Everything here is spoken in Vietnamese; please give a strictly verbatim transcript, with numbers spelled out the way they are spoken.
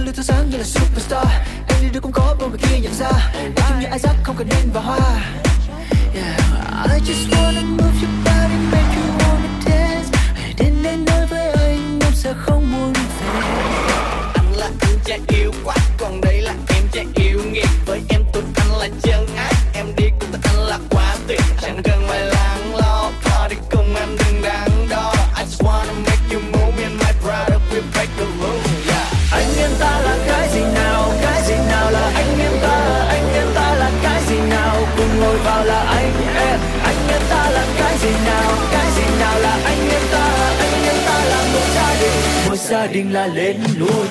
lửa thắp sáng như là superstar. Anh đi đâu cũng có bông kia nhận ra. Anh chung như Isaac không cần nên và hoa. Yeah, I just wanna move your body, make you wanna dance. Hãy đến đây nói với anh em sẽ không muốn về. Anh là anh trai yêu quá, còn đây là em trai yêu nghiệt. Với em tụi anh là chân ái, em đi cùng tụi anh là quá tuyệt. Chẳng cần phải lắng lo, party cùng em đừng đáng đo. I just wanna make you move, me and my brother we break the rules. Yeah. Anh em ta là cái gì nào, cái gì nào là anh em ta, anh em ta là cái gì nào, cùng ngồi vào là anh em. Anh em ta là cái gì nào, cái gì nào là anh em ta, anh em ta là một gia đình, một gia đình là lên luôn.